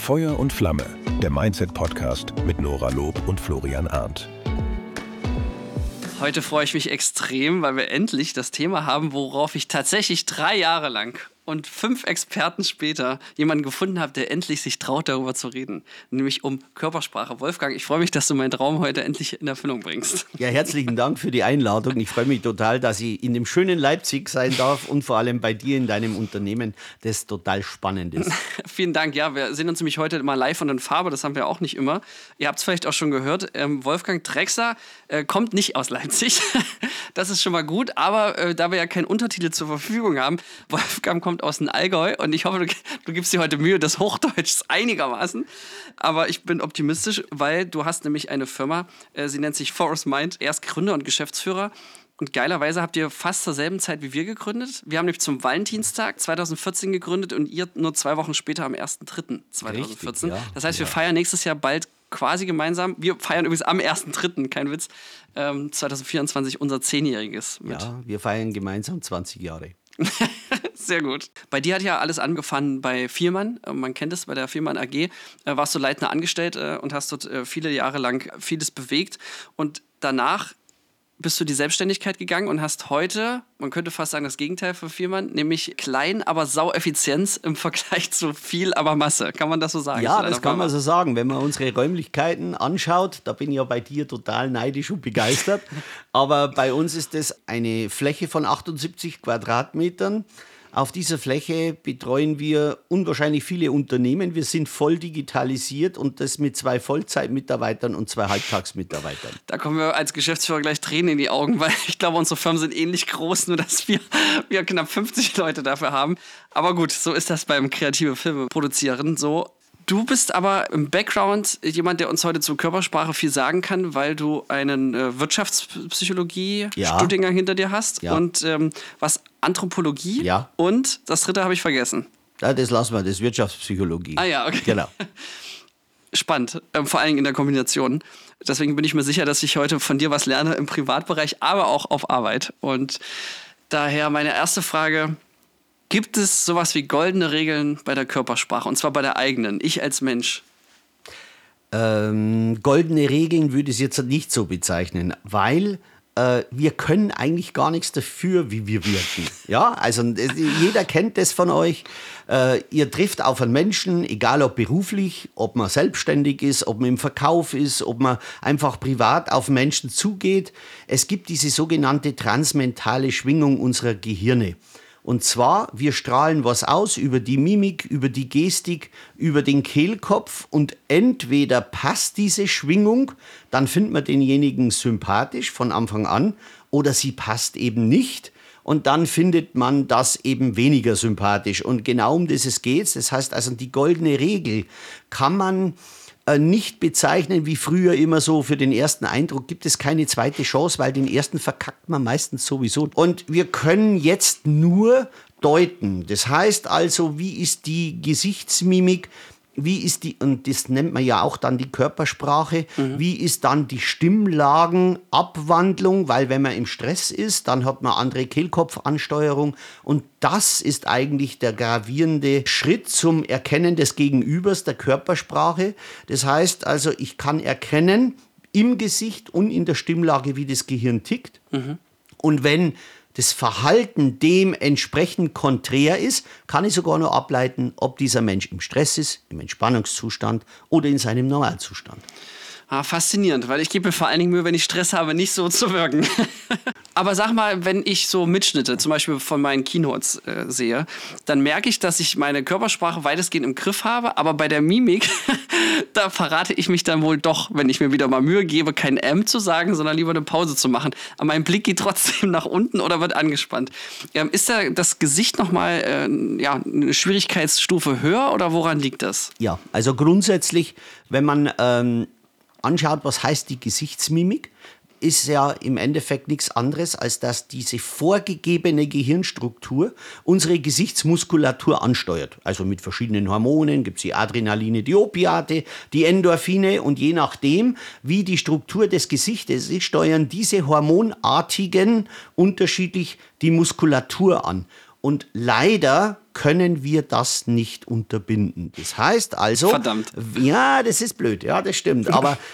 Feuer und Flamme, der Mindset-Podcast mit Nora Lob und Florian Arndt. Heute freue ich mich extrem, weil wir endlich das Thema haben, worauf ich tatsächlich 3 Jahre lang und 5 Experten später jemanden gefunden habe, der endlich sich traut, darüber zu reden. Nämlich um Körpersprache. Wolfgang, ich freue mich, dass du meinen Traum heute endlich in Erfüllung bringst. Ja, herzlichen Dank für die Einladung. Ich freue mich total, dass ich in dem schönen Leipzig sein darf und vor allem bei dir in deinem Unternehmen, das total spannend ist. Vielen Dank. Ja, wir sehen uns nämlich heute mal live und in Farbe. Das haben wir auch nicht immer. Ihr habt es vielleicht auch schon gehört. Wolfgang Drexler kommt nicht aus Leipzig. Das ist schon mal gut. Aber da wir ja keinen Untertitel zur Verfügung haben, Wolfgang kommt aus dem Allgäu und ich hoffe, du gibst dir heute Mühe des Hochdeutschs einigermaßen. Aber ich bin optimistisch, weil du hast nämlich eine Firma, sie nennt sich Forest Mind. Er ist Gründer und Geschäftsführer. Und geilerweise habt ihr fast zur selben Zeit wie wir gegründet. Wir haben nämlich zum Valentinstag 2014 gegründet und ihr nur 2 Wochen später am 1.3.2014. Richtig, ja. Das heißt, wir feiern nächstes Jahr bald quasi gemeinsam. Wir feiern übrigens am 1.3., kein Witz, 2024 unser 10-jähriges. Ja, wir feiern gemeinsam 20 Jahre. Sehr gut. Bei dir hat ja alles angefangen bei Viermann. Man kennt es bei der Viermann AG. Warst du leitender Angestellte und hast dort viele Jahre lang vieles bewegt. Und danach bist du die Selbstständigkeit gegangen und hast heute, man könnte fast sagen, das Gegenteil von Viermann, nämlich klein, aber Saueffizienz im Vergleich zu viel, aber Masse. Kann man das so sagen? Ja, das kann man so sagen. Wenn man unsere Räumlichkeiten anschaut, da bin ich ja bei dir total neidisch und begeistert. Aber bei uns ist das eine Fläche von 78 Quadratmetern. Auf dieser Fläche betreuen wir unwahrscheinlich viele Unternehmen. Wir sind voll digitalisiert und das mit 2 Vollzeitmitarbeitern und 2 Halbtagsmitarbeitern. Da kommen wir als Geschäftsführer gleich Tränen in die Augen, weil ich glaube, unsere Firmen sind ähnlich groß, nur dass wir knapp 50 Leute dafür haben. Aber gut, so ist das beim kreativen Filme produzieren so. Du bist aber im Background jemand, der uns heute zur Körpersprache viel sagen kann, weil du einen Wirtschaftspsychologie-Studiengang hinter dir hast und was Anthropologie und das 3. habe ich vergessen. Ja, das lassen wir, das ist Wirtschaftspsychologie. Ah ja, okay. Genau. Spannend, vor allem in der Kombination. Deswegen bin ich mir sicher, dass ich heute von dir was lerne im Privatbereich, aber auch auf Arbeit. Und daher meine erste Frage: Gibt es sowas wie goldene Regeln bei der Körpersprache, und zwar bei der eigenen, ich als Mensch? Goldene Regeln würde ich es jetzt nicht so bezeichnen, weil wir können eigentlich gar nichts dafür, wie wir wirken. Ja, also jeder kennt das von euch. Ihr trifft auf einen Menschen, egal ob beruflich, ob man selbstständig ist, ob man im Verkauf ist, ob man einfach privat auf Menschen zugeht. Es gibt diese sogenannte transmentale Schwingung unserer Gehirne. Und zwar, wir strahlen was aus über die Mimik, über die Gestik, über den Kehlkopf und entweder passt diese Schwingung, dann findet man denjenigen sympathisch von Anfang an, oder sie passt eben nicht und dann findet man das eben weniger sympathisch. Und genau um das geht. Das heißt also, die goldene Regel kann man nicht bezeichnen wie früher immer so, für den ersten Eindruck gibt es keine zweite Chance, weil den ersten verkackt man meistens sowieso. Und wir können jetzt nur deuten. Das heißt also, wie ist die Gesichtsmimik, wie ist die, und das nennt man ja auch dann die Körpersprache, wie ist dann die Stimmlagenabwandlung, weil wenn man im Stress ist, dann hat man andere Kehlkopfansteuerung und das ist eigentlich der gravierende Schritt zum Erkennen des Gegenübers, der Körpersprache. Das heißt also, ich kann erkennen im Gesicht und in der Stimmlage, wie das Gehirn tickt. Und wenn das Verhalten dem entsprechend konträr ist, kann ich sogar nur ableiten, ob dieser Mensch im Stress ist, im Entspannungszustand oder in seinem Normalzustand. Faszinierend, weil ich gebe mir vor allen Dingen Mühe, wenn ich Stress habe, nicht so zu wirken. Aber sag mal, wenn ich so Mitschnitte, zum Beispiel von meinen Keynotes sehe, dann merke ich, dass ich meine Körpersprache weitestgehend im Griff habe, aber bei der Mimik, da verrate ich mich dann wohl doch, wenn ich mir wieder mal Mühe gebe, kein M zu sagen, sondern lieber eine Pause zu machen. Aber mein Blick geht trotzdem nach unten oder wird angespannt. Ist da das Gesicht nochmal eine Schwierigkeitsstufe höher oder woran liegt das? Ja, also grundsätzlich, wenn man anschaut, was heißt die Gesichtsmimik, ist ja im Endeffekt nichts anderes, als dass diese vorgegebene Gehirnstruktur unsere Gesichtsmuskulatur ansteuert. Also mit verschiedenen Hormonen gibt es die Adrenaline, die Opiate, die Endorphine und je nachdem, wie die Struktur des Gesichtes ist, steuern diese hormonartigen unterschiedlich die Muskulatur an. Und leider können wir das nicht unterbinden. Das heißt also... Verdammt. Ja, das ist blöd, ja, das stimmt.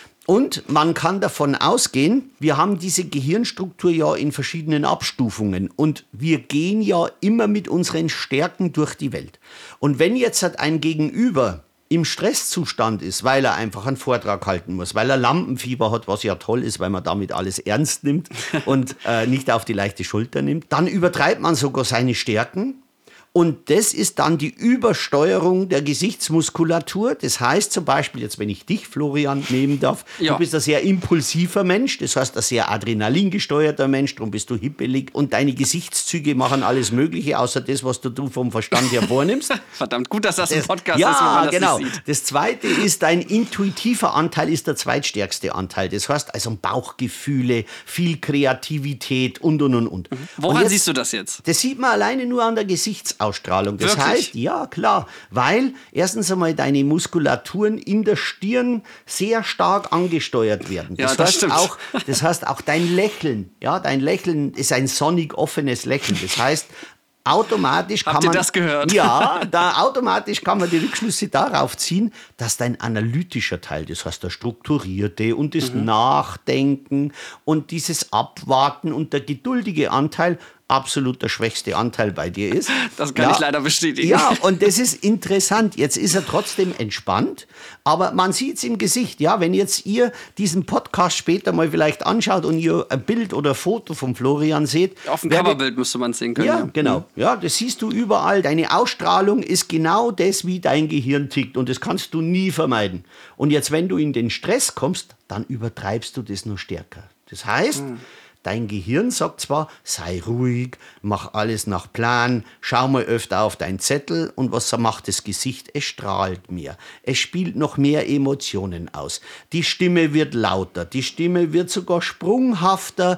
Und man kann davon ausgehen, wir haben diese Gehirnstruktur ja in verschiedenen Abstufungen und wir gehen ja immer mit unseren Stärken durch die Welt. Und wenn jetzt ein Gegenüber im Stresszustand ist, weil er einfach einen Vortrag halten muss, weil er Lampenfieber hat, was ja toll ist, weil man damit alles ernst nimmt und nicht auf die leichte Schulter nimmt, dann übertreibt man sogar seine Stärken. Und das ist dann die Übersteuerung der Gesichtsmuskulatur. Das heißt zum Beispiel, jetzt wenn ich dich, Florian, nehmen darf, du bist ein sehr impulsiver Mensch, das heißt ein sehr adrenalingesteuerter Mensch, darum bist du hippelig und deine Gesichtszüge machen alles Mögliche, außer das, was du vom Verstand her vornimmst. Verdammt, gut, dass das ein Podcast ist, wo Ja, man das genau. nicht sieht. Das zweite ist, dein intuitiver Anteil ist der zweitstärkste Anteil. Das heißt also Bauchgefühle, viel Kreativität und. Woran Und jetzt, siehst du das jetzt? das sieht man alleine nur an der Gesichtsausstrahlung. Das Wirklich? heißt, ja klar, weil erstens einmal deine Muskulaturen in der Stirn sehr stark angesteuert werden. Ja, das stimmt. Das heißt auch dein Lächeln, ja, dein Lächeln ist ein sonnig offenes Lächeln. Das heißt, automatisch Habt ihr das gehört? Ja, automatisch kann man die Rückschlüsse darauf ziehen, dass dein analytischer Teil, das heißt der strukturierte und das Nachdenken und dieses Abwarten und der geduldige Anteil absolut der schwächste Anteil bei dir ist. Das kann ich leider bestätigen. Ja, und das ist interessant. Jetzt ist er trotzdem entspannt, aber man sieht es im Gesicht. Ja, wenn jetzt ihr diesen Podcast später mal vielleicht anschaut und ihr ein Bild oder Foto von Florian seht. Auf dem Coverbild müsste man es sehen können. Ja, genau. Ja, das siehst du überall. Deine Ausstrahlung ist genau das, wie dein Gehirn tickt. Und das kannst du nie vermeiden. Und jetzt, wenn du in den Stress kommst, dann übertreibst du das nur stärker. Das heißt, dein Gehirn sagt zwar, sei ruhig, mach alles nach Plan, schau mal öfter auf deinen Zettel und was macht das Gesicht? Es strahlt mehr. Es spielt noch mehr Emotionen aus. Die Stimme wird lauter, die Stimme wird sogar sprunghafter.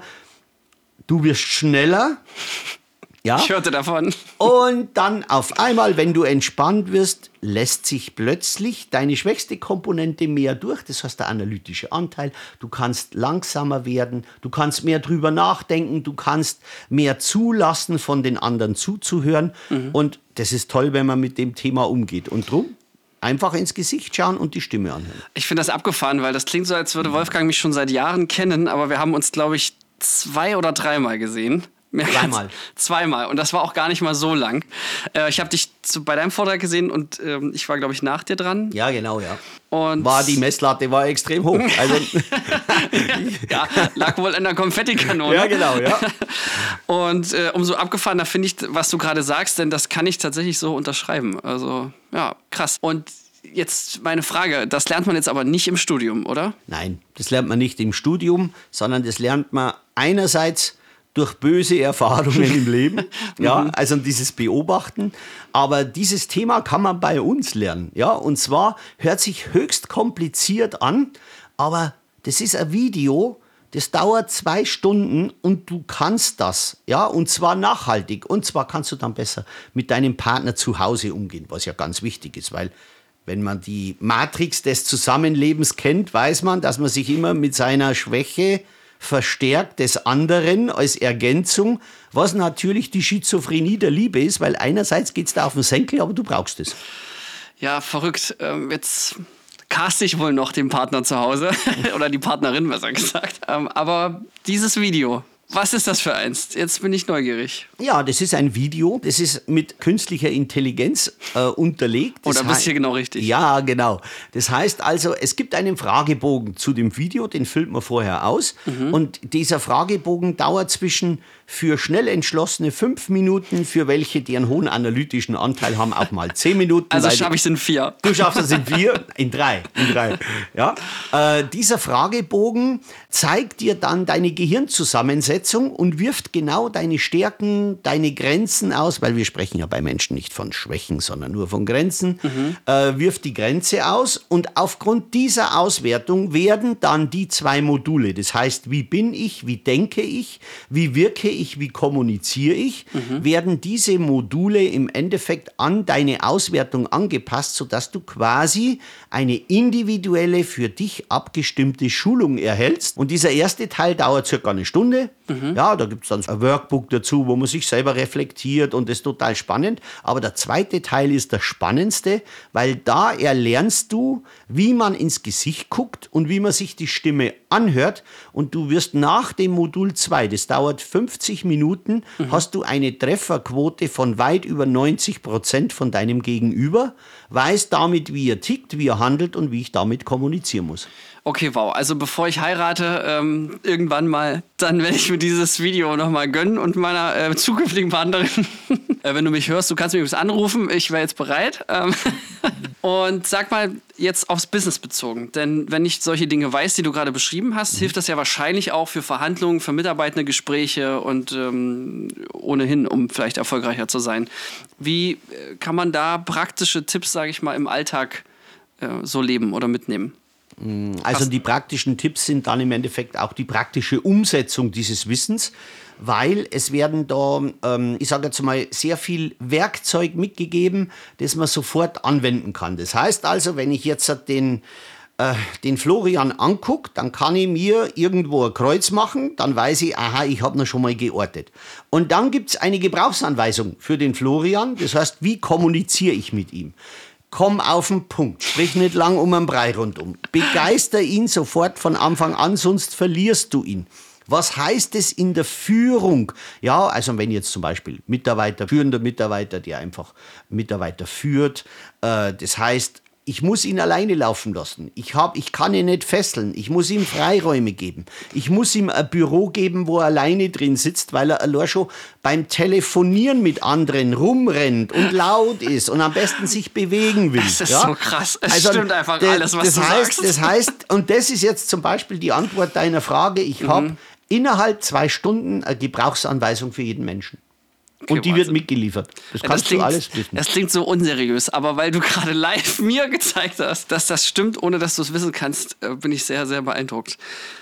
Du wirst schneller. Ja? Ich hörte davon. Und dann auf einmal, wenn du entspannt wirst, lässt sich plötzlich deine schwächste Komponente mehr durch. Das heißt der analytische Anteil. Du kannst langsamer werden, du kannst mehr drüber nachdenken, du kannst mehr zulassen, von den anderen zuzuhören. Und das ist toll, wenn man mit dem Thema umgeht. Und drum einfach ins Gesicht schauen und die Stimme anhören. Ich finde das abgefahren, weil das klingt so, als würde Wolfgang mich schon seit Jahren kennen, aber wir haben uns, glaube ich, 2 oder 3 Mal gesehen. Zweimal. Und das war auch gar nicht mal so lang. Ich habe dich bei deinem Vortrag gesehen und ich war, glaube ich, nach dir dran. Ja, genau, ja. Und die Messlatte war extrem hoch. Also ja, lag wohl in der Konfettikanone. Ja, genau, ja. Und umso abgefahrener finde ich, was du gerade sagst, denn das kann ich tatsächlich so unterschreiben. Also, ja, krass. Und jetzt meine Frage, das lernt man jetzt aber nicht im Studium, oder? Nein, das lernt man nicht im Studium, sondern das lernt man einerseits durch böse Erfahrungen im Leben, ja, also dieses Beobachten. Aber dieses Thema kann man bei uns lernen, ja. Und zwar hört sich höchst kompliziert an, aber das ist ein Video, das dauert 2 Stunden und du kannst das, ja, und zwar nachhaltig. Und zwar kannst du dann besser mit deinem Partner zu Hause umgehen, was ja ganz wichtig ist, weil wenn man die Matrix des Zusammenlebens kennt, weiß man, dass man sich immer mit seiner Schwäche verstärkt des anderen als Ergänzung, was natürlich die Schizophrenie der Liebe ist, weil einerseits geht es da auf den Senkel, aber du brauchst es. Ja, verrückt. Jetzt caste ich wohl noch den Partner zu Hause oder die Partnerin, besser gesagt. Aber dieses Video, was ist das für eins? Jetzt bin ich neugierig. Ja, das ist ein Video, das ist mit künstlicher Intelligenz unterlegt. Oder bist du hier genau richtig? Ja, genau. Das heißt also, es gibt einen Fragebogen zu dem Video, den füllt man vorher aus. Und dieser Fragebogen dauert für schnell entschlossene 5 Minuten, für welche, die einen hohen analytischen Anteil haben, auch mal 10 Minuten. Also schaffe ich es in 4. Du schaffst es in 4, in 3. Ja? Dieser Fragebogen zeigt dir dann deine Gehirnzusammensetzung und wirft genau deine Stärken, deine Grenzen aus, weil wir sprechen ja bei Menschen nicht von Schwächen, sondern nur von Grenzen, wirft die Grenze aus und aufgrund dieser Auswertung werden dann die 2 Module, das heißt, wie bin ich, wie denke ich, wie wirke ich, wie kommuniziere ich, werden diese Module im Endeffekt an deine Auswertung angepasst, sodass du quasi eine individuelle, für dich abgestimmte Schulung erhältst. Und dieser erste Teil dauert circa 1 Stunde. Ja, da gibt es dann so ein Workbook dazu, wo man sich selber reflektiert und das ist total spannend. Aber der zweite Teil ist der spannendste, weil da erlernst du, wie man ins Gesicht guckt und wie man sich die Stimme anhört. Und du wirst nach dem Modul 2, das dauert 50 Minuten, hast du eine Trefferquote von weit über 90% von deinem Gegenüber, weißt damit, wie er tickt, wie er handelt und wie ich damit kommunizieren muss. Okay, wow. Also bevor ich heirate, irgendwann mal, dann werde ich mir dieses Video nochmal gönnen und meiner zukünftigen Partnerin, wenn du mich hörst, du kannst mich übrigens anrufen, ich wäre jetzt bereit. Und sag mal, jetzt aufs Business bezogen, denn wenn ich solche Dinge weiß, die du gerade beschrieben hast, hilft das ja wahrscheinlich auch für Verhandlungen, für mitarbeitende Gespräche und ohnehin, um vielleicht erfolgreicher zu sein. Wie kann man da praktische Tipps, sage ich mal, im Alltag so leben oder mitnehmen? Also die praktischen Tipps sind dann im Endeffekt auch die praktische Umsetzung dieses Wissens, weil es werden da, ich sage jetzt mal, sehr viel Werkzeug mitgegeben, das man sofort anwenden kann. Das heißt also, wenn ich jetzt den Florian angucke, dann kann ich mir irgendwo ein Kreuz machen, dann weiß ich, aha, ich habe ihn schon mal geortet. Und dann gibt es eine Gebrauchsanweisung für den Florian, das heißt, wie kommuniziere ich mit ihm? Komm auf den Punkt, sprich nicht lang um einen Brei rundum. Begeister ihn sofort von Anfang an, sonst verlierst du ihn. Was heißt es in der Führung? Ja, also wenn jetzt zum Beispiel führender Mitarbeiter, der einfach Mitarbeiter führt, das heißt, ich muss ihn alleine laufen lassen. Ich kann ihn nicht fesseln. Ich muss ihm Freiräume geben. Ich muss ihm ein Büro geben, wo er alleine drin sitzt, weil er allein schon beim Telefonieren mit anderen rumrennt und laut ist und am besten sich bewegen will. Das ist so krass. Es stimmt einfach alles, was du sagst. Das heißt, und das ist jetzt zum Beispiel die Antwort deiner Frage, ich habe innerhalb 2 Stunden eine Gebrauchsanweisung für jeden Menschen. Okay, und die wird mitgeliefert. Das kannst du alles wissen. Das klingt so unseriös, aber weil du gerade live mir gezeigt hast, dass das stimmt, ohne dass du es wissen kannst, bin ich sehr, sehr beeindruckt.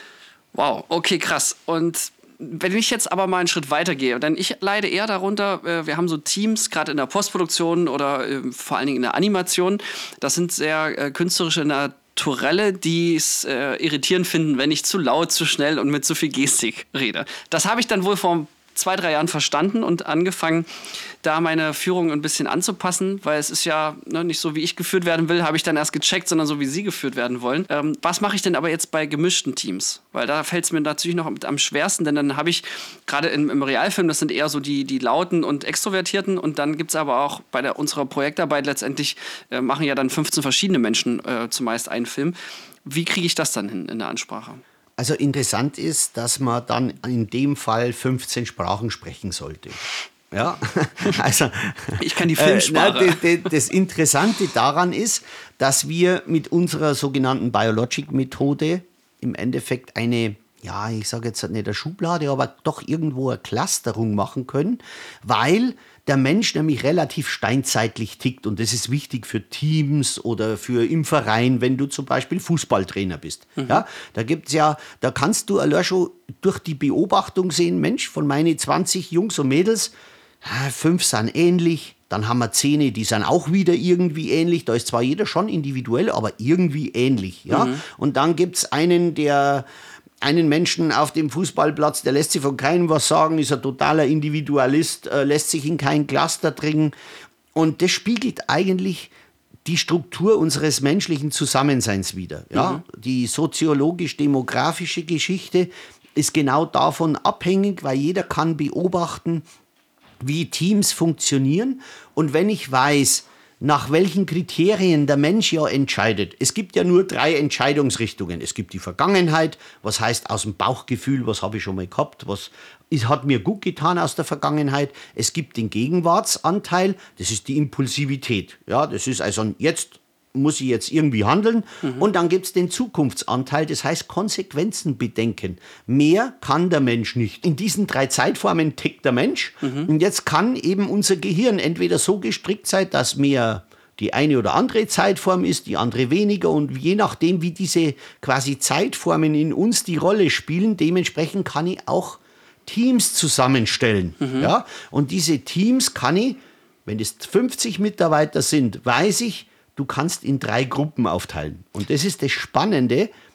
Wow, okay, krass. Und wenn ich jetzt aber mal einen Schritt weiter gehe, denn ich leide eher darunter, wir haben so Teams, gerade in der Postproduktion oder vor allen Dingen in der Animation, das sind sehr künstlerische Naturelle, die es irritierend finden, wenn ich zu laut, zu schnell und mit zu viel Gestik rede. Das habe ich dann wohl vor 2-3 Jahren verstanden und angefangen, da meine Führung ein bisschen anzupassen, weil es ist ja nicht so, wie ich geführt werden will, habe ich dann erst gecheckt, sondern so, wie Sie geführt werden wollen. Was mache ich denn aber jetzt bei gemischten Teams? Weil da fällt es mir natürlich noch am schwersten, denn dann habe ich gerade im Realfilm, das sind eher so die Lauten und Extrovertierten und dann gibt es aber auch bei unserer Projektarbeit letztendlich, machen ja dann 15 verschiedene Menschen zumeist einen Film. Wie kriege ich das dann hin in der Ansprache? Also interessant ist, dass man dann in dem Fall 15 Sprachen sprechen sollte. Ja, also ich kann die Filmsprache. Das Interessante daran ist, dass wir mit unserer sogenannten Biologic-Methode im Endeffekt eine, ja, ich sage jetzt nicht eine Schublade, aber doch irgendwo eine Clusterung machen können, weil der Mensch nämlich relativ steinzeitlich tickt und das ist wichtig für Teams oder für im Verein, wenn du zum Beispiel Fußballtrainer bist. Ja, da kannst du allein schon durch die Beobachtung sehen, Mensch, von meinen 20 Jungs und Mädels, 5 sind ähnlich, dann haben wir 10, die sind auch wieder irgendwie ähnlich, da ist zwar jeder schon individuell, aber irgendwie ähnlich. Ja? Und dann gibt es einen Menschen auf dem Fußballplatz, der lässt sich von keinem was sagen, ist ein totaler Individualist, lässt sich in kein Cluster dringen. Und das spiegelt eigentlich die Struktur unseres menschlichen Zusammenseins wider. Ja? Die soziologisch-demografische Geschichte ist genau davon abhängig, weil jeder kann beobachten, wie Teams funktionieren. Und wenn ich weiß, nach welchen Kriterien der Mensch ja entscheidet. Es gibt ja nur 3 Entscheidungsrichtungen. Es gibt die Vergangenheit, was heißt aus dem Bauchgefühl, was habe ich schon mal gehabt, was hat mir gut getan aus der Vergangenheit. Es gibt den Gegenwartsanteil, das ist die Impulsivität. Ja, das ist also muss ich jetzt irgendwie handeln. Und dann gibt es den Zukunftsanteil, das heißt Konsequenzen bedenken. Mehr kann der Mensch nicht. In diesen 3 Zeitformen tickt der Mensch. Und jetzt kann eben unser Gehirn entweder so gestrickt sein, dass mehr die eine oder andere Zeitform ist, die andere weniger. Und je nachdem, wie diese quasi Zeitformen in uns die Rolle spielen, dementsprechend kann ich auch Teams zusammenstellen. Ja? Und diese Teams kann ich, wenn es 50 Mitarbeiter sind, weiß ich, du kannst in 3 Gruppen aufteilen. Und das ist das Spannende,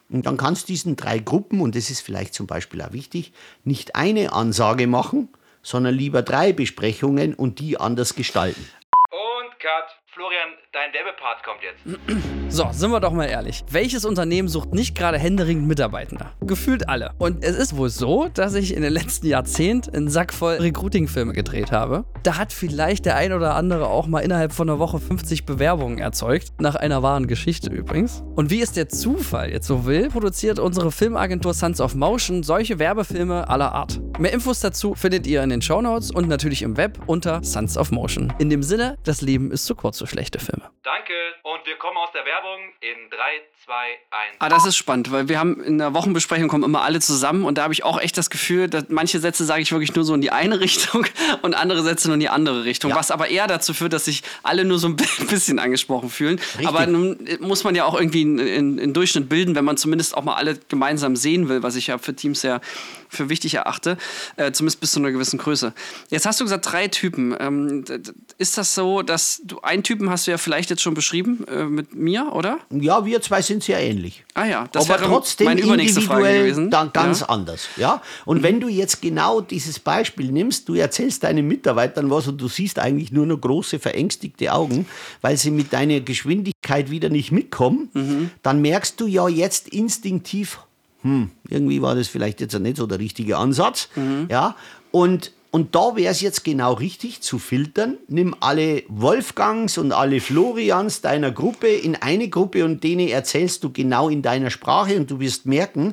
Und dann kannst du diesen 3 Gruppen, und das ist vielleicht zum Beispiel auch wichtig, nicht eine Ansage machen, sondern lieber 3 Besprechungen und die anders gestalten. Und Cut. Florian, dein Werbepart kommt jetzt. So, sind wir doch mal ehrlich. Welches Unternehmen sucht nicht gerade händeringend Mitarbeitende? Gefühlt alle. Und es ist wohl so, dass ich in den letzten Jahrzehnten einen Sack voll Recruiting-Filme gedreht habe. Da hat vielleicht der ein oder andere auch mal innerhalb von einer Woche 50 Bewerbungen erzeugt. Nach einer wahren Geschichte übrigens. Und wie es der Zufall jetzt so will, produziert unsere Filmagentur Sons of Motion solche Werbefilme aller Art. Mehr Infos dazu findet ihr in den Shownotes und natürlich im Web unter Sons of Motion. In dem Sinne, das Leben ist zu kurz für schlechte Filme. Danke. Und wir kommen aus der Werbung in 3, 2, 1. Ah, das ist spannend, weil wir haben in der Wochenbesprechung kommen immer alle zusammen und da habe ich auch echt das Gefühl, dass manche Sätze sage ich wirklich nur so in die eine Richtung und andere Sätze nur in die andere Richtung, was aber eher dazu führt, dass sich alle nur so ein bisschen angesprochen fühlen. Richtig. Aber nun muss man ja auch irgendwie einen Durchschnitt bilden, wenn man zumindest auch mal alle gemeinsam sehen will, was ich ja für Teams sehr für wichtig erachte, zumindest bis zu einer gewissen Größe. Jetzt hast du gesagt 3 Typen. Ist das so, dass du einen Typen hast du ja vielleicht jetzt schon beschrieben mit mir, oder? Ja, wir 2 sind sehr ähnlich. Ah ja, das aber wäre trotzdem meine übernächste Frage individuell gewesen. dann ganz anders. Ja? Und wenn du jetzt genau dieses Beispiel nimmst, du erzählst deinen Mitarbeitern was und du siehst eigentlich nur noch große verängstigte Augen, weil sie mit deiner Geschwindigkeit wieder nicht mitkommen, dann merkst du ja jetzt instinktiv, irgendwie war das vielleicht jetzt nicht so der richtige Ansatz. Ja? Und da wäre es jetzt genau richtig zu filtern. Nimm alle Wolfgangs und alle Florians deiner Gruppe in eine Gruppe und denen erzählst du genau in deiner Sprache und du wirst merken,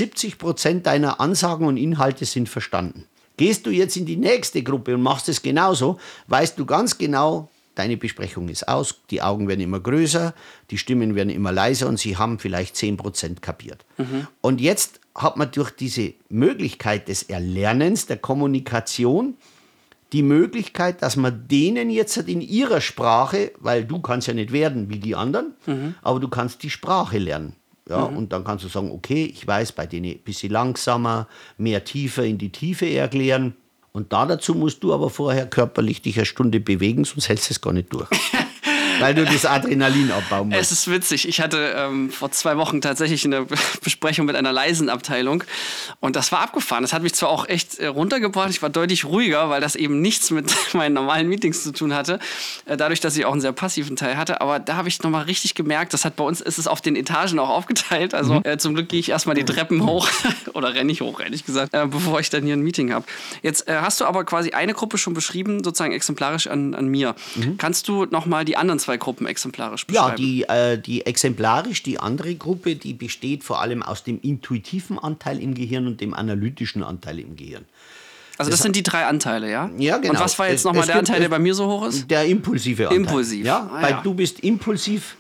70% deiner Ansagen und Inhalte sind verstanden. Gehst du jetzt in die nächste Gruppe und machst es genauso, weißt du ganz genau, deine Besprechung ist aus, die Augen werden immer größer, die Stimmen werden immer leiser und sie haben vielleicht 10% kapiert. Und jetzt hat man durch diese Möglichkeit des Erlernens, der Kommunikation, die Möglichkeit, dass man denen jetzt in ihrer Sprache, weil du kannst ja nicht werden wie die anderen, aber du kannst die Sprache lernen. Ja, und dann kannst du sagen, okay, ich weiß, bei denen ein bisschen langsamer, mehr tiefer in die Tiefe erklären. Und dazu musst du aber vorher körperlich dich eine Stunde bewegen, sonst hältst du es gar nicht durch. Weil du das Adrenalin abbauen musst. Es ist witzig. Ich hatte vor 2 Wochen tatsächlich eine Besprechung mit einer leisen Abteilung und das war abgefahren. Das hat mich zwar auch echt runtergebracht, ich war deutlich ruhiger, weil das eben nichts mit meinen normalen Meetings zu tun hatte, dadurch, dass ich auch einen sehr passiven Teil hatte, aber da habe ich nochmal richtig gemerkt, das hat bei uns, ist es auf den Etagen auch aufgeteilt, also zum Glück gehe ich erstmal die Treppen hoch oder renne ich hoch, ehrlich gesagt, bevor ich dann hier ein Meeting habe. Jetzt hast du aber quasi eine Gruppe schon beschrieben, sozusagen exemplarisch an mir. Kannst du nochmal die anderen 2 Gruppen exemplarisch beschreiben? Ja, die exemplarisch, die andere Gruppe, die besteht vor allem aus dem intuitiven Anteil im Gehirn und dem analytischen Anteil im Gehirn. Also das sind die 3 Anteile, ja? Ja, genau. Und was war jetzt nochmal der Anteil, der bei mir so hoch ist? Der impulsive Anteil. Impulsiv. Ja, Ah, weil ja. du bist impulsiv,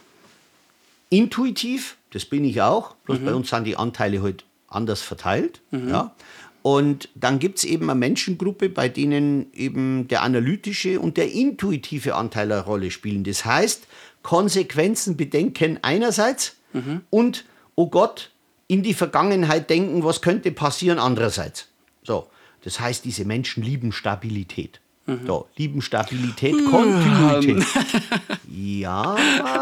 intuitiv, das bin ich auch, bloß bei uns sind die Anteile halt anders verteilt. Ja. Und dann gibt es eben eine Menschengruppe, bei denen eben der analytische und der intuitive Anteil eine Rolle spielen. Das heißt, Konsequenzen bedenken einerseits und, oh Gott, in die Vergangenheit denken, was könnte passieren andererseits. So, das heißt, diese Menschen lieben Stabilität. So, lieben Stabilität, Kontinuität. Ja,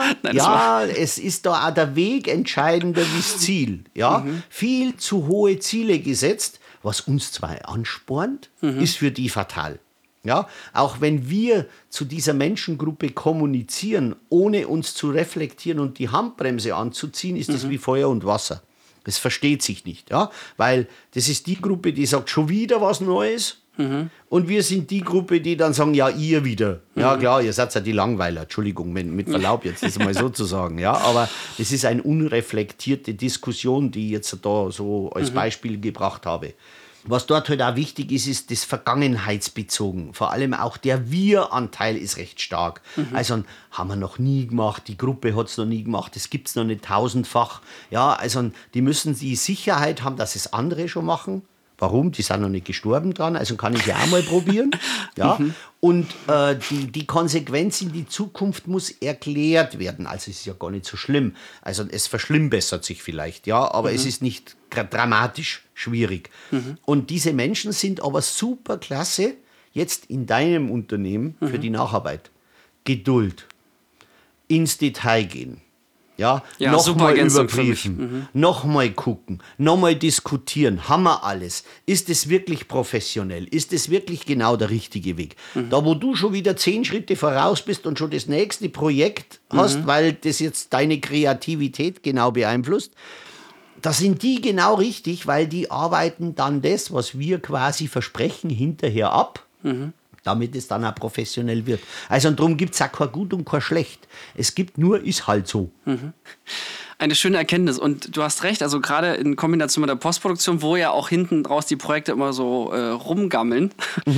ja, es ist da auch der Weg entscheidender wie das Ziel. Ja, viel zu hohe Ziele gesetzt, was uns zwar anspornt, ist für die fatal. Ja, auch wenn wir zu dieser Menschengruppe kommunizieren, ohne uns zu reflektieren und die Handbremse anzuziehen, ist das wie Feuer und Wasser. Das versteht sich nicht, ja, weil das ist die Gruppe, die sagt, schon wieder was Neues. Und wir sind die Gruppe, die dann sagen, ja, ihr wieder. Ja, klar, ihr seid ja die Langweiler. Entschuldigung, mit Verlaub jetzt das mal so zu sagen. Ja, aber das ist eine unreflektierte Diskussion, die ich jetzt da so als Beispiel gebracht habe. Was dort halt auch wichtig ist, ist das Vergangenheitsbezogen. Vor allem auch der Wir-Anteil ist recht stark. Also haben wir noch nie gemacht, die Gruppe hat es noch nie gemacht, das gibt es noch nicht tausendfach. Ja, also die müssen die Sicherheit haben, dass es andere schon machen. Warum? Die sind noch nicht gestorben dran, also kann ich ja auch mal probieren. Ja? Und die Konsequenz in die Zukunft muss erklärt werden. Also es ist ja gar nicht so schlimm. Also es verschlimmbessert sich vielleicht, ja, aber es ist nicht dramatisch schwierig. Und diese Menschen sind aber super klasse jetzt in deinem Unternehmen für die Nacharbeit. Geduld, ins Detail gehen, Ja, Ja, nochmal super Ergänzung für mich. überprüfen, nochmal gucken, nochmal diskutieren. Haben wir alles? Ist es wirklich professionell? Ist es wirklich genau der richtige Weg? Da, wo du schon wieder 10 Schritte voraus bist und schon das nächste Projekt hast, weil das jetzt deine Kreativität genau beeinflusst, da sind die genau richtig, weil die arbeiten dann das, was wir quasi versprechen, hinterher ab. Damit es dann auch professionell wird. Also und darum gibt es auch kein Gut und kein Schlecht. Es gibt nur, ist halt so. Eine schöne Erkenntnis. Und du hast recht, also gerade in Kombination mit der Postproduktion, wo ja auch hinten raus die Projekte immer so rumgammeln.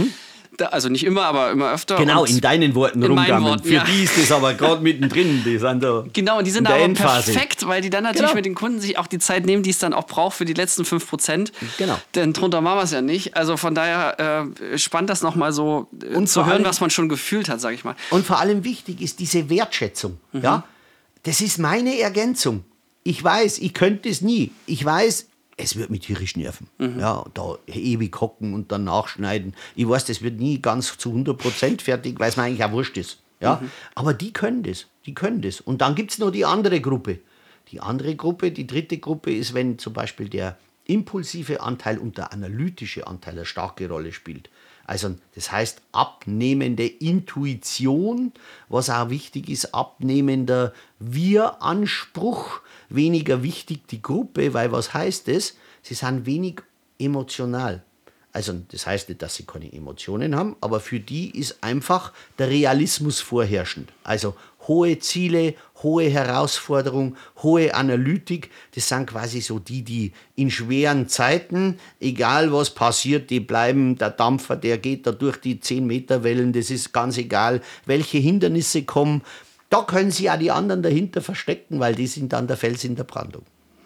Also nicht immer, aber immer öfter. Genau, und in deinen Worten in meinen rumgammeln. Worten, Für ja. die ist das aber gerade mittendrin. Die sind da Genau, und die sind in da der aber Endphase. perfekt, weil die dann natürlich Genau. mit den Kunden sich auch die Zeit nehmen, die es dann auch braucht für die letzten 5%. Genau. Denn drunter machen wir es ja nicht. Also von daher spannend, das nochmal so Und zu vor hören, allem- was man schon gefühlt hat, sag ich mal. Und vor allem wichtig ist diese Wertschätzung. Ja? Das ist meine Ergänzung. Ich weiß, ich könnte es nie. Ich weiß, es wird mich tierisch nerven. Ja, da ewig hocken und dann nachschneiden. Ich weiß, das wird nie ganz zu 100% fertig, weil es mir eigentlich auch wurscht ist. Ja? Aber die können das. Die können das. Und dann gibt es noch die andere Gruppe. Die andere Gruppe, die dritte Gruppe ist, wenn zum Beispiel der impulsive Anteil und der analytische Anteil eine starke Rolle spielt. Also das heißt abnehmende Intuition, was auch wichtig ist, abnehmender Wir-Anspruch, weniger wichtig die Gruppe, weil was heißt das? Sie sind wenig emotional. Also das heißt nicht, dass sie keine Emotionen haben, aber für die ist einfach der Realismus vorherrschend. Also hohe Ziele, hohe Herausforderung, hohe Analytik, das sind quasi so die in schweren Zeiten, egal was passiert, die bleiben, der Dampfer, der geht da durch die 10-Meter-Wellen, das ist ganz egal, welche Hindernisse kommen. Da können sie auch die anderen dahinter verstecken, weil die sind dann der Fels in der Brandung.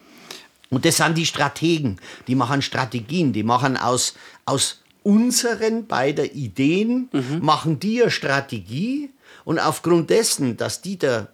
Und das sind die Strategen, die machen Strategien, die machen aus unseren beider Ideen, machen die eine Strategie und aufgrund dessen, dass die der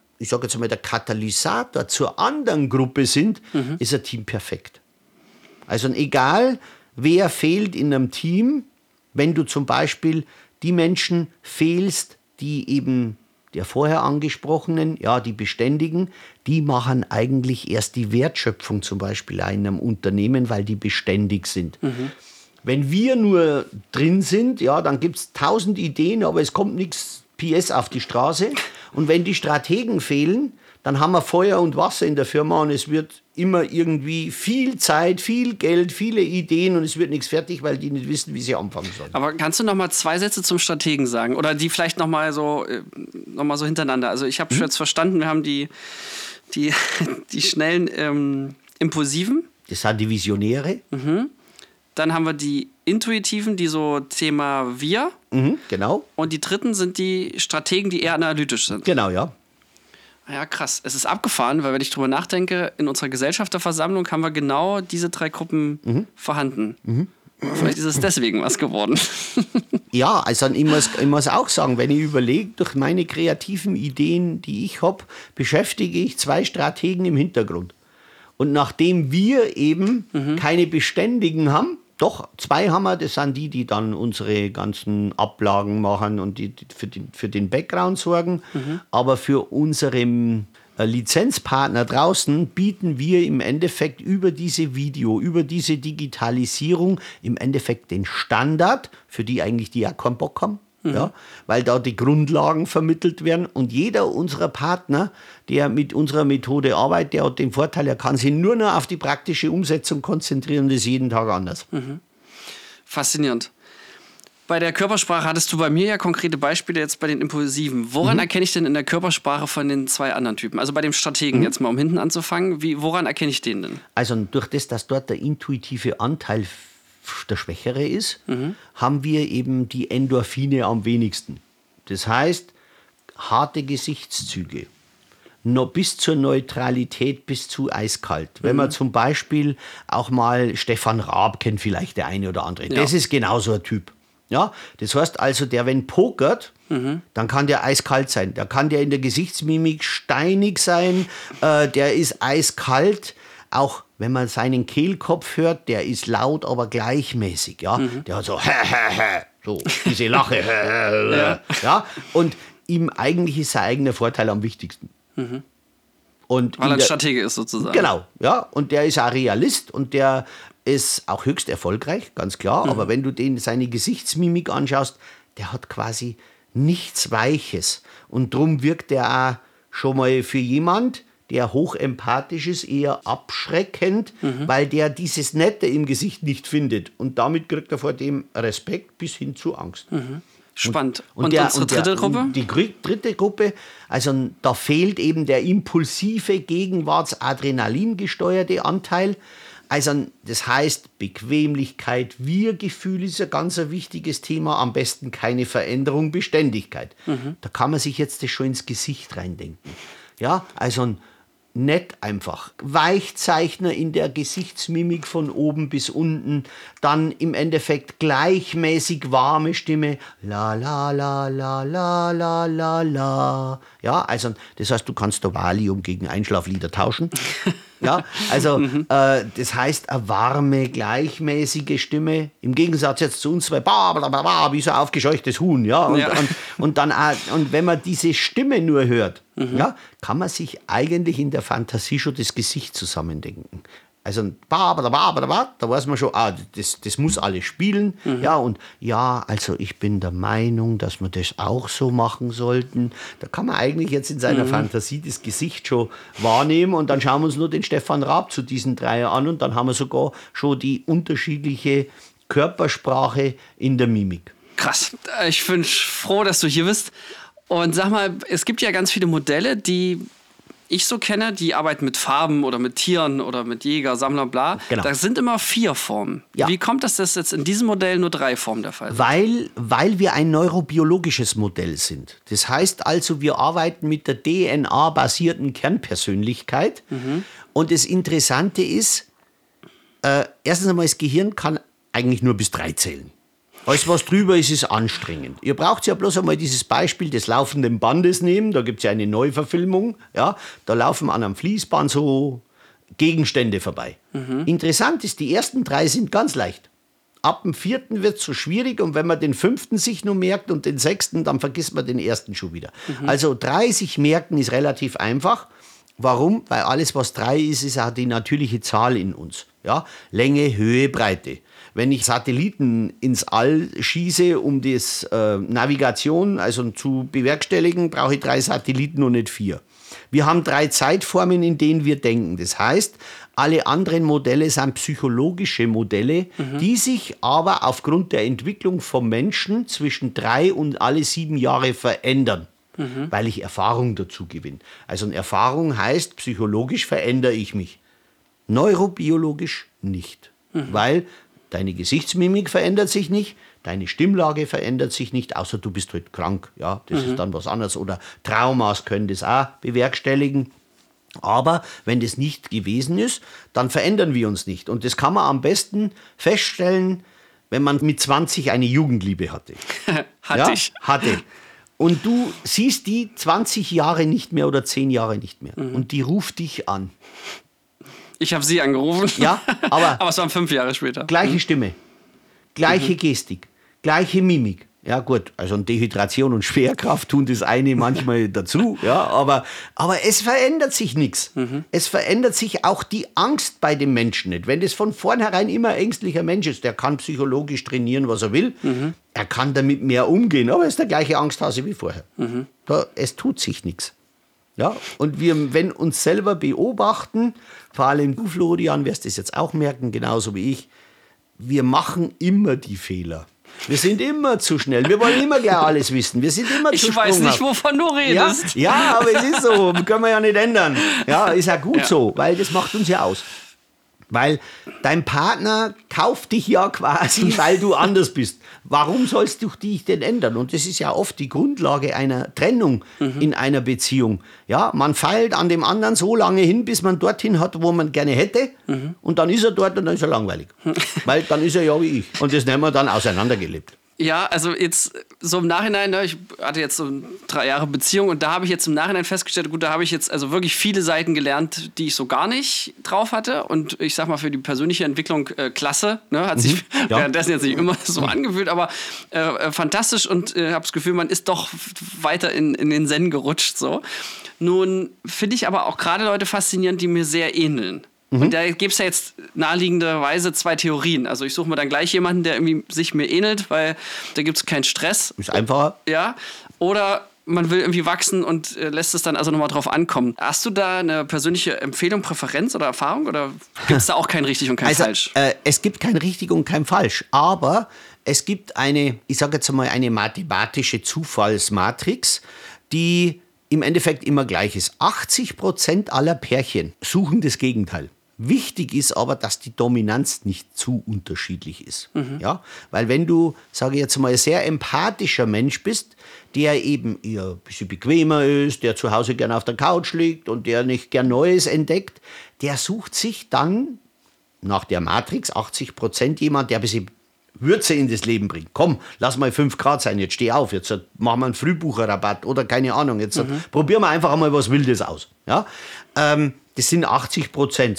Katalysator zur anderen Gruppe sind, ist ein Team perfekt. Also egal, wer fehlt in einem Team, wenn du zum Beispiel die Menschen fehlst, die eben der vorher angesprochenen, ja, die Beständigen, die machen eigentlich erst die Wertschöpfung zum Beispiel in einem Unternehmen, weil die beständig sind. Wenn wir nur drin sind, ja, dann gibt es 1000 Ideen, aber es kommt nichts PS auf die Straße. Und wenn die Strategen fehlen, dann haben wir Feuer und Wasser in der Firma und es wird immer irgendwie viel Zeit, viel Geld, viele Ideen und es wird nichts fertig, weil die nicht wissen, wie sie anfangen sollen. Aber kannst du noch mal 2 Sätze zum Strategen sagen? Oder die vielleicht noch mal so hintereinander? Also ich habe schon jetzt verstanden, wir haben die schnellen Impulsiven. Das sind die Visionäre. Dann haben wir die Intuitiven, die so Thema Wir. Genau. Und die dritten sind die Strategen, die eher analytisch sind. Genau, ja. Ja, krass. Es ist abgefahren, weil wenn ich drüber nachdenke, in unserer Gesellschafterversammlung haben wir genau diese 3 Gruppen vorhanden. Vielleicht ist es deswegen was geworden. Ja, also ich muss auch sagen, wenn ich überlege, durch meine kreativen Ideen, die ich habe, beschäftige ich 2 Strategen im Hintergrund. Und nachdem wir eben keine Beständigen haben, doch 2 haben wir, das sind die dann unsere ganzen Ablagen machen und die für den Background sorgen. Aber für unseren Lizenzpartner draußen bieten wir im Endeffekt über diese über diese Digitalisierung im Endeffekt den Standard, für die eigentlich die ja keinen Bock haben. Ja, weil da die Grundlagen vermittelt werden und jeder unserer Partner, der mit unserer Methode arbeitet, der hat den Vorteil, er kann sich nur noch auf die praktische Umsetzung konzentrieren und das ist jeden Tag anders. Faszinierend. Bei der Körpersprache hattest du bei mir ja konkrete Beispiele jetzt bei den Impulsiven. Woran erkenne ich denn in der Körpersprache von den 2 anderen Typen? Also bei dem Strategen jetzt mal, um hinten anzufangen. Woran erkenne ich den denn? Also durch das, dass dort der intuitive Anteil der Schwächere ist, haben wir eben die Endorphine am wenigsten. Das heißt, harte Gesichtszüge, noch bis zur Neutralität, bis zu eiskalt. Wenn man zum Beispiel auch mal Stefan Raab kennt, vielleicht der eine oder andere. Ja. Das ist genauso ein Typ. Ja, das heißt also, der, wenn pokert, dann kann der eiskalt sein. Da kann der in der Gesichtsmimik steinig sein, der ist eiskalt. Auch wenn man seinen Kehlkopf hört, der ist laut, aber gleichmäßig. Ja? Der hat so, so diese Lache. Ja. Und ihm eigentlich ist sein eigener Vorteil am wichtigsten. Und weil er ein Stratege ist sozusagen. Genau, ja. Und der ist auch Realist und der ist auch höchst erfolgreich, ganz klar. Aber wenn du seine Gesichtsmimik anschaust, der hat quasi nichts Weiches. Und drum wirkt er auch schon mal für jemand, der hochempathisch ist, eher abschreckend, weil der dieses Nette im Gesicht nicht findet. Und damit kriegt er vor dem Respekt bis hin zu Angst. Spannend. Und unsere dritte Gruppe? Die dritte Gruppe, also da fehlt eben der impulsive, Gegenwarts-Adrenalin-gesteuerte Anteil. Also das heißt, Bequemlichkeit, Wir-Gefühl ist ein ganz wichtiges Thema. Am besten keine Veränderung, Beständigkeit. Da kann man sich jetzt das schon ins Gesicht reindenken. Ja, also nett einfach. Weichzeichner in der Gesichtsmimik von oben bis unten. Dann im Endeffekt gleichmäßig warme Stimme. La la la la la la la la. Ja, also das heißt, du kannst da Valium gegen Einschlaflieder tauschen. Ja, also das heißt, eine warme, gleichmäßige Stimme. Im Gegensatz jetzt zu uns zwei, wie so ein aufgescheuchtes Huhn. Ja, und dann auch, und wenn man diese Stimme nur hört, ja, kann man sich eigentlich in der Fantasie schon das Gesicht zusammendenken. Also da weiß man schon, das muss alles spielen. Ja, und ja, also ich bin der Meinung, dass wir das auch so machen sollten. Da kann man eigentlich jetzt in seiner Fantasie das Gesicht schon wahrnehmen und dann schauen wir uns nur den Stefan Raab zu diesen drei an und dann haben wir sogar schon die unterschiedliche Körpersprache in der Mimik. Krass. Ich bin froh, dass du hier bist. Und sag mal, es gibt ja ganz viele Modelle, die ich so kenne, die arbeiten mit Farben oder mit Tieren oder mit Jäger, Sammler, bla. Genau. Da sind immer 4 Formen. Ja. Wie kommt das, dass jetzt in diesem Modell nur 3 Formen der Fall sind? Weil wir ein neurobiologisches Modell sind. Das heißt also, wir arbeiten mit der DNA-basierten Kernpersönlichkeit. Und das Interessante ist, erstens einmal, das Gehirn kann eigentlich nur bis 3 zählen. Alles, was drüber ist, ist anstrengend. Ihr braucht ja bloß einmal dieses Beispiel des laufenden Bandes nehmen. Da gibt es ja eine Neuverfilmung. Ja? Da laufen an einem Fließband so Gegenstände vorbei. Interessant ist, die ersten 3 sind ganz leicht. Ab dem 4. wird es so schwierig und wenn man den 5. sich nur merkt und den 6., dann vergisst man den 1. schon wieder. Also 3 sich merken ist relativ einfach. Warum? Weil alles, was 3 ist, ist auch die natürliche Zahl in uns. Ja? Länge, Höhe, Breite. Wenn ich Satelliten ins All schieße, um das Navigation also zu bewerkstelligen, brauche ich 3 Satelliten und nicht 4. Wir haben 3 Zeitformen, in denen wir denken. Das heißt, alle anderen Modelle sind psychologische Modelle, die sich aber aufgrund der Entwicklung vom Menschen zwischen 3 und alle 7 Jahre verändern. Weil ich Erfahrung dazu gewinne. Also eine Erfahrung heißt, psychologisch verändere ich mich. Neurobiologisch nicht. Weil deine Gesichtsmimik verändert sich nicht, deine Stimmlage verändert sich nicht, außer du bist halt krank. Ja, das ist dann was anderes. Oder Traumas können das auch bewerkstelligen. Aber wenn das nicht gewesen ist, dann verändern wir uns nicht. Und das kann man am besten feststellen, wenn man mit 20 eine Jugendliebe hatte. Hatte. Und du siehst die 20 Jahre nicht mehr oder 10 Jahre nicht mehr. Und die ruft dich an. Ich habe sie angerufen. Ja, aber es waren 5 Jahre später. Gleiche Stimme, gleiche Gestik, gleiche Mimik. Ja gut, also Dehydration und Schwerkraft tun das eine manchmal dazu, ja, aber es verändert sich nichts. Es verändert sich auch die Angst bei dem Menschen nicht. Wenn das von vornherein immer ein ängstlicher Mensch ist, der kann psychologisch trainieren, was er will, er kann damit mehr umgehen, aber er ist der gleiche Angsthase wie vorher. Es tut sich nichts. Ja, und wenn uns selber beobachten, vor allem du, Florian, wirst das jetzt auch merken, genauso wie ich, wir machen immer die Fehler. Wir sind immer zu schnell. Wir wollen immer gleich alles wissen. Wir sind immer zu sprunghaft. Ich weiß nicht, wovon du redest. Ja, aber es ist so. Können wir ja nicht ändern. Ja, ist ja gut so, weil das macht uns ja aus. Weil dein Partner kauft dich ja quasi, weil du anders bist. Warum sollst du dich denn ändern? Und das ist ja oft die Grundlage einer Trennung in einer Beziehung. Ja, man feilt an dem anderen so lange hin, bis man dorthin hat, wo man gerne hätte. Und dann ist er dort und dann ist er langweilig. Weil dann ist er ja wie ich. Und das nehmen wir dann auseinandergelebt. Ja, also jetzt so im Nachhinein, ne, ich hatte jetzt so 3 Jahre Beziehung und da habe ich jetzt im Nachhinein festgestellt, gut, da habe ich jetzt also wirklich viele Seiten gelernt, die ich so gar nicht drauf hatte und ich sag mal für die persönliche Entwicklung klasse, ne, hat sich währenddessen jetzt nicht immer so angefühlt, aber fantastisch und habe das Gefühl, man ist doch weiter in den Zen gerutscht so. Nun finde ich aber auch gerade Leute faszinierend, die mir sehr ähneln. Und da gibt es ja jetzt naheliegenderweise 2 Theorien. Also ich suche mir dann gleich jemanden, der irgendwie sich mir ähnelt, weil da gibt es keinen Stress. Ist einfacher. Ja. Oder man will irgendwie wachsen und lässt es dann also nochmal drauf ankommen. Hast du da eine persönliche Empfehlung, Präferenz oder Erfahrung? Oder gibt es da auch kein richtig und kein falsch? Es gibt kein richtig und kein falsch. Aber es gibt ich sage jetzt mal, eine mathematische Zufallsmatrix, die im Endeffekt immer gleich ist. 80% aller Pärchen suchen das Gegenteil. Wichtig ist aber, dass die Dominanz nicht zu unterschiedlich ist. Ja? Weil wenn du, sage ich jetzt mal, ein sehr empathischer Mensch bist, der eben eher ein bisschen bequemer ist, der zu Hause gerne auf der Couch liegt und der nicht gern Neues entdeckt, der sucht sich dann nach der Matrix 80% jemand, der ein bisschen Würze in das Leben bringt. Komm, lass mal 5 Grad sein, jetzt steh auf, jetzt machen wir einen Frühbucherrabatt oder keine Ahnung, jetzt probieren wir einfach einmal was Wildes aus. Ja? Das sind 80%,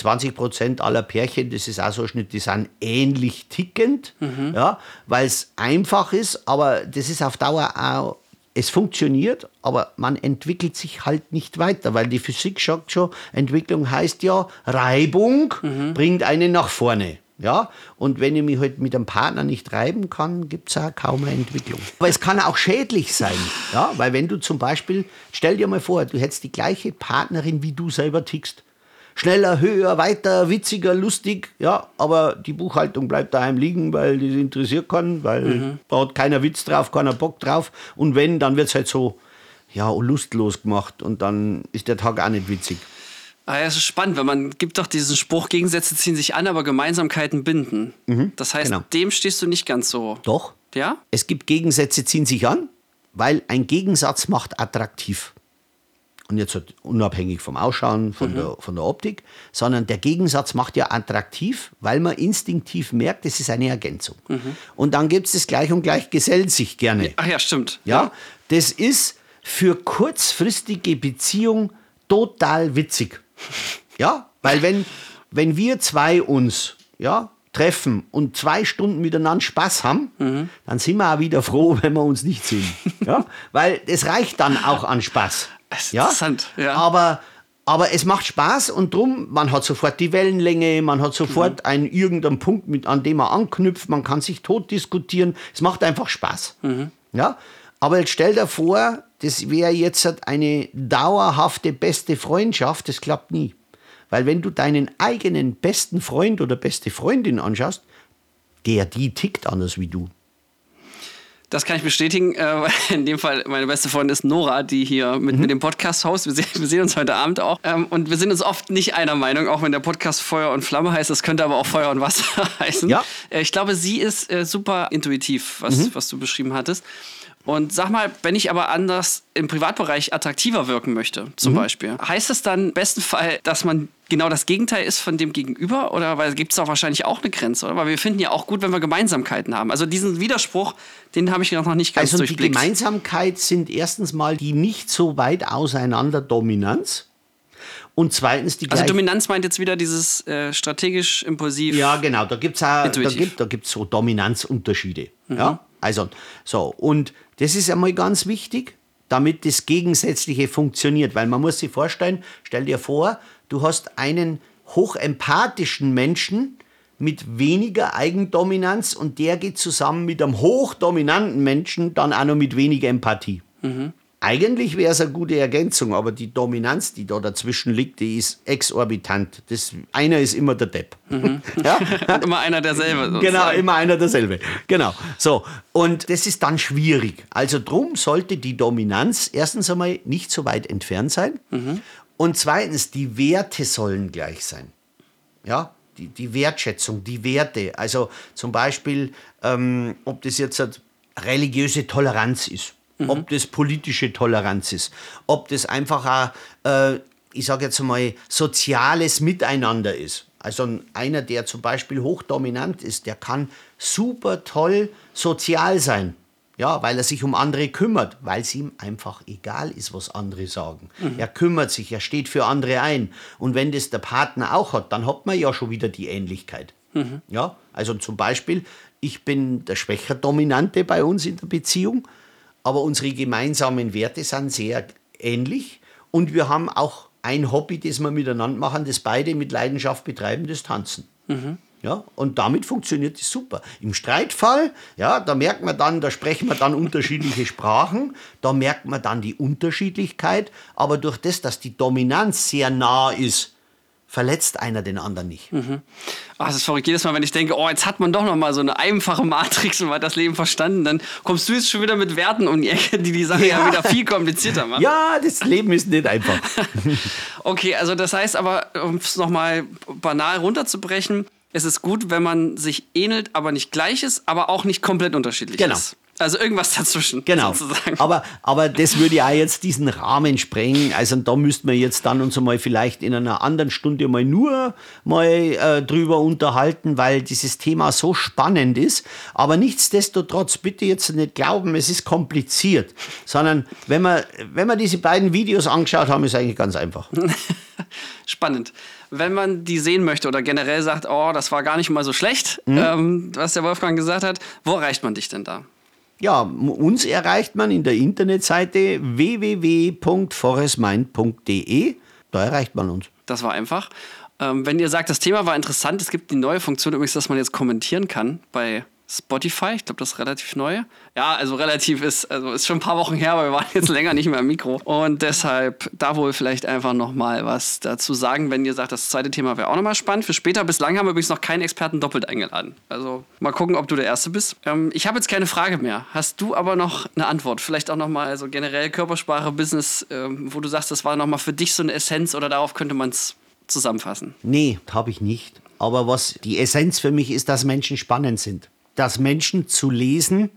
20% aller Pärchen, das ist auch so ein Schnitt, die sind ähnlich tickend, ja, weil es einfach ist, aber das ist auf Dauer auch, es funktioniert, aber man entwickelt sich halt nicht weiter, weil die Physik sagt schon, Entwicklung heißt ja, Reibung bringt einen nach vorne. Ja, und wenn ich mich halt mit einem Partner nicht reiben kann, gibt es auch kaum eine Entwicklung. Aber es kann auch schädlich sein, ja, weil wenn du zum Beispiel, stell dir mal vor, du hättest die gleiche Partnerin, wie du selber tickst. Schneller, höher, weiter, witziger, lustig, ja, aber die Buchhaltung bleibt daheim liegen, weil das interessiert keinen, weil da hat keiner Witz drauf, keiner Bock drauf. Und wenn, dann wird es halt so, ja, lustlos gemacht und dann ist der Tag auch nicht witzig. Ah, ja, es ist spannend, weil man gibt doch diesen Spruch, Gegensätze ziehen sich an, aber Gemeinsamkeiten binden. Das heißt, genau. Dem stehst du nicht ganz so. Doch. Ja? Es gibt Gegensätze, ziehen sich an, weil ein Gegensatz macht attraktiv. Und jetzt halt unabhängig vom Ausschauen, von der Optik, sondern der Gegensatz macht ja attraktiv, weil man instinktiv merkt, es ist eine Ergänzung. Und dann gibt es das Gleich und Gleich gesellt sich gerne. Ach ja, stimmt. Ja, das ist für kurzfristige Beziehung total witzig. Ja, weil wenn wir zwei uns treffen und 2 Stunden miteinander Spaß haben, dann sind wir auch wieder froh, wenn wir uns nicht sehen. Ja, weil es reicht dann auch an Spaß. Das ist ja? interessant. Ja. Aber es macht Spaß und drum, man hat sofort die Wellenlänge, man hat sofort irgendeinen Punkt, an dem man anknüpft, man kann sich tot diskutieren. Es macht einfach Spaß. Ja? Aber jetzt stell dir vor, das wäre jetzt eine dauerhafte beste Freundschaft, das klappt nie. Weil wenn du deinen eigenen besten Freund oder beste Freundin anschaust, die tickt anders wie du. Das kann ich bestätigen. In dem Fall, meine beste Freundin ist Nora, die hier mit dem Podcast host. Wir sehen uns heute Abend auch. Und wir sind uns oft nicht einer Meinung, auch wenn der Podcast Feuer und Flamme heißt. Das könnte aber auch Feuer und Wasser heißen. Ja. Ich glaube, sie ist super intuitiv, was du beschrieben hattest. Und sag mal, wenn ich aber anders im Privatbereich attraktiver wirken möchte, zum Beispiel, heißt das dann im besten Fall, dass man genau das Gegenteil ist von dem Gegenüber? Oder weil gibt es doch wahrscheinlich auch eine Grenze, oder? Weil wir finden ja auch gut, wenn wir Gemeinsamkeiten haben. Also diesen Widerspruch, den habe ich noch nicht ganz durchblickt. Die Gemeinsamkeit sind erstens mal die nicht so weit auseinander Dominanz. Und zweitens die Also Dominanz meint jetzt wieder dieses strategisch, impulsiv. Ja, genau. Da gibt es so Dominanzunterschiede. Ja? Also, so. Und das ist einmal ganz wichtig, damit das Gegensätzliche funktioniert. Weil man muss sich vorstellen, stell dir vor, du hast einen hochempathischen Menschen mit weniger Eigendominanz und der geht zusammen mit einem hochdominanten Menschen dann auch noch mit weniger Empathie. Eigentlich wäre es eine gute Ergänzung, aber die Dominanz, die da dazwischen liegt, die ist exorbitant. Einer ist immer der Depp. Ja? Und immer einer derselbe. Sozusagen. Genau, immer einer derselbe. Genau. So. Und das ist dann schwierig. Also drum sollte die Dominanz erstens einmal nicht so weit entfernt sein. Und zweitens, die Werte sollen gleich sein. Ja, die Wertschätzung, die Werte. Also zum Beispiel, ob das jetzt eine religiöse Toleranz ist. Ob das politische Toleranz ist, ob das einfach auch, ich sage jetzt mal, soziales Miteinander ist. Also einer, der zum Beispiel hochdominant ist, der kann super toll sozial sein, ja, weil er sich um andere kümmert, weil es ihm einfach egal ist, was andere sagen. Er kümmert sich, er steht für andere ein. Und wenn das der Partner auch hat, dann hat man ja schon wieder die Ähnlichkeit. Ja, also zum Beispiel, ich bin der schwächer Dominante bei uns in der Beziehung, aber unsere gemeinsamen Werte sind sehr ähnlich Und wir haben auch ein Hobby, das wir miteinander machen, das beide mit Leidenschaft betreiben, das Tanzen. Ja, und damit funktioniert es super. Im Streitfall, ja, da merkt man dann, da sprechen wir dann unterschiedliche Sprachen, da merkt man dann die Unterschiedlichkeit, aber durch das, dass die Dominanz sehr nah ist, verletzt einer den anderen nicht. Das ist verrückt. Jedes Mal, wenn ich denke, jetzt hat man doch noch mal so eine einfache Matrix und man hat das Leben verstanden, dann kommst du jetzt schon wieder mit Werten um die Ecke, die die Sache ja wieder viel komplizierter machen. Ja, das Leben ist nicht einfach. Okay, also das heißt aber, um es nochmal banal runterzubrechen, es ist gut, wenn man sich ähnelt, aber nicht gleich ist, aber auch nicht komplett unterschiedlich ist. Also irgendwas dazwischen, sozusagen. Aber das würde ja jetzt diesen Rahmen sprengen. Also da müssten wir jetzt dann uns mal vielleicht in einer anderen Stunde mal drüber unterhalten, weil dieses Thema so spannend ist. Aber nichtsdestotrotz, bitte jetzt nicht glauben, es ist kompliziert. Sondern wenn wir diese beiden Videos angeschaut haben, ist es eigentlich ganz einfach. Spannend. Wenn man die sehen möchte oder generell sagt, das war gar nicht mal so schlecht, was der Wolfgang gesagt hat, wo erreicht man dich denn da? Ja, uns erreicht man in der Internetseite www.forestmind.de. Da erreicht man uns. Das war einfach. Wenn ihr sagt, das Thema war interessant, es gibt die neue Funktion übrigens, dass man jetzt kommentieren kann bei Spotify. Ich glaube, das ist relativ neu. Ja, also relativ ist schon ein paar Wochen her, aber wir waren jetzt länger nicht mehr am Mikro. Und deshalb da wohl vielleicht einfach nochmal was dazu sagen, wenn ihr sagt, das zweite Thema wäre auch nochmal spannend. Für später, bislang haben wir übrigens noch keinen Experten doppelt eingeladen. Also mal gucken, ob du der Erste bist. Ich habe jetzt keine Frage mehr. Hast du aber noch eine Antwort? Vielleicht auch nochmal, also generell Körpersprache, Business, wo du sagst, das war nochmal für dich so eine Essenz oder darauf könnte man es zusammenfassen? Nee, habe ich nicht. Aber was die Essenz für mich ist, dass Menschen spannend sind. Dass Menschen zu lesen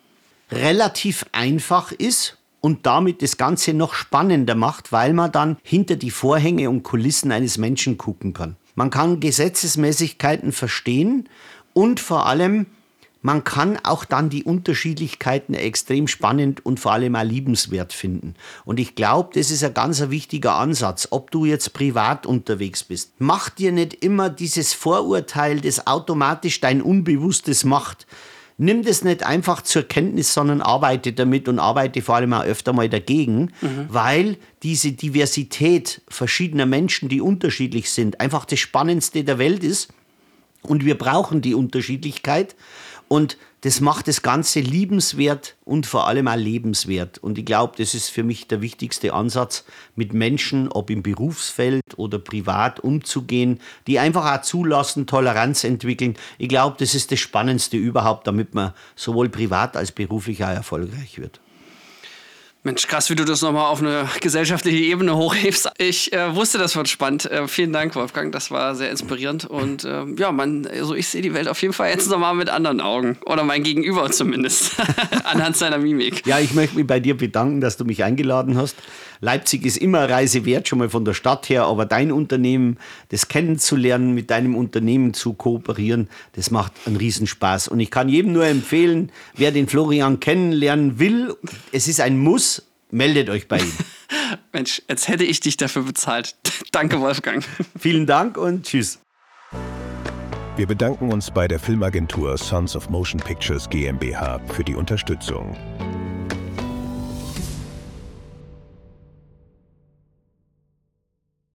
relativ einfach ist und damit das Ganze noch spannender macht, weil man dann hinter die Vorhänge und Kulissen eines Menschen gucken kann. Man kann Gesetzesmäßigkeiten verstehen und vor allem, man kann auch dann die Unterschiedlichkeiten extrem spannend und vor allem auch liebenswert finden. Und ich glaube, das ist ein ganz wichtiger Ansatz, ob du jetzt privat unterwegs bist. Mach dir nicht immer dieses Vorurteil, das automatisch dein Unbewusstes macht. Nimm das nicht einfach zur Kenntnis, sondern arbeite damit und arbeite vor allem auch öfter mal dagegen, weil diese Diversität verschiedener Menschen, die unterschiedlich sind, einfach das Spannendste der Welt ist. Und wir brauchen die Unterschiedlichkeit. Und das macht das Ganze liebenswert und vor allem auch lebenswert. Und ich glaube, das ist für mich der wichtigste Ansatz, mit Menschen, ob im Berufsfeld oder privat, umzugehen, die einfach auch zulassen, Toleranz entwickeln. Ich glaube, das ist das Spannendste überhaupt, damit man sowohl privat als beruflich auch erfolgreich wird. Mensch, krass, wie du das nochmal auf eine gesellschaftliche Ebene hochhebst. Ich wusste, das wird spannend. Vielen Dank, Wolfgang. Das war sehr inspirierend. Und ich sehe die Welt auf jeden Fall jetzt nochmal mit anderen Augen. Oder mein Gegenüber zumindest. Anhand seiner Mimik. Ja, ich möchte mich bei dir bedanken, dass du mich eingeladen hast. Leipzig ist immer eine Reise wert, schon mal von der Stadt her. Aber dein Unternehmen, das kennenzulernen, mit deinem Unternehmen zu kooperieren, das macht einen Riesenspaß. Und ich kann jedem nur empfehlen, wer den Florian kennenlernen will, es ist ein Muss, meldet euch bei ihm. Mensch, jetzt hätte ich dich dafür bezahlt. Danke, Wolfgang. Vielen Dank und tschüss. Wir bedanken uns bei der Filmagentur Sons of Motion Pictures GmbH für die Unterstützung.